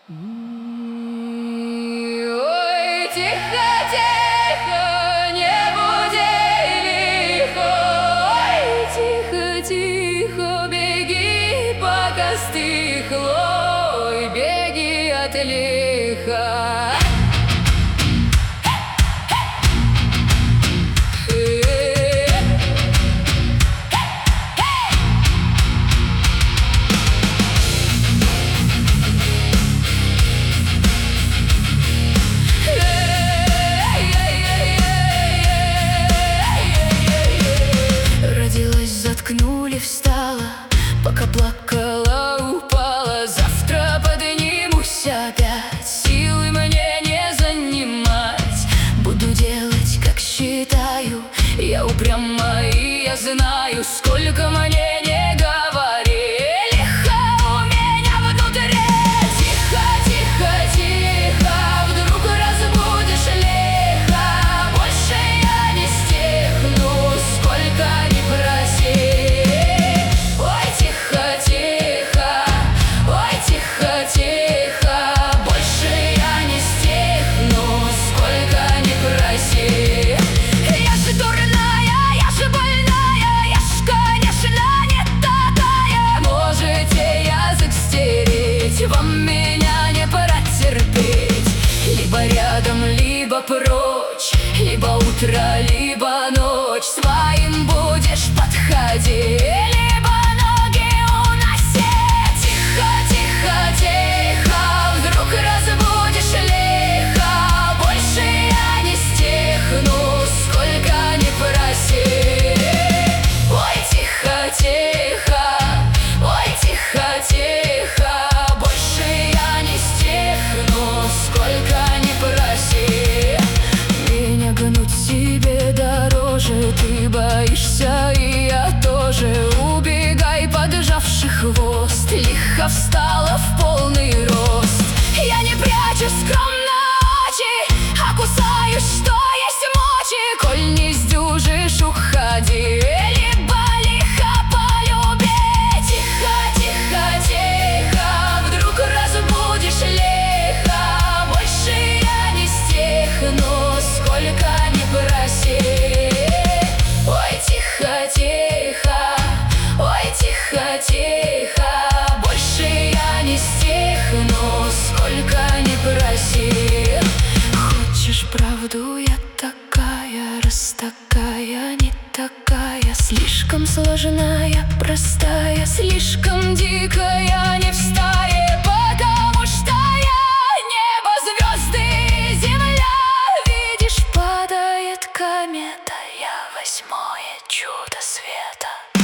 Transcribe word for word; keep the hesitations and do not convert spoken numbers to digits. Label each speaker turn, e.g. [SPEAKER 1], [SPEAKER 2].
[SPEAKER 1] Ой, тихо, тихо, не буди лихо. Ой, тихо, тихо, беги, пока стихло. Ой, беги от лиха. Заткнули, встала, пока плакала, упала. Завтра поднимусь опять, силы мне не занимать. Буду делать, как считаю, я упряма и я знаю, сколько мне не говори. Лихо у меня внутри. Тихо, тихо, тихо, вдруг разбудишь лихо. Больше я не стихну, сколько ни проси. Вам меня не потерпеть. Либо рядом, либо прочь, либо утро, либо ночь. Своим будешь подходить, либо ноги уносить. Тихо, тихо, тихо, вдруг разбудишь лихо. Больше я не стихну, сколько ни проси. Ой, тихо, тихо, ой, тихо, тихо. Сколько ни проси, меня гнуть себе дороже. Ты боишься, и я тоже. Убегай, поджавший хвост. Лихо встала в полный рост. Я не прячу скромно очи, а кусаюсь, что есть мочи. Коль не сдюжишь, уходи, либо лихо полюби. Тихо, тихо, тихо, вдруг разбудишь лихо. Ну, сколько ни проси. Ой, тихо, тихо, ой, тихо, тихо. Больше я не стихну, сколько ни проси. Хочешь правду, я такая, раз такая, не такая. Слишком сложная, простая, слишком дикая, не в стае. Потому что я небо, звезды, земля. Видишь, падает комета, я восьмое чудо света.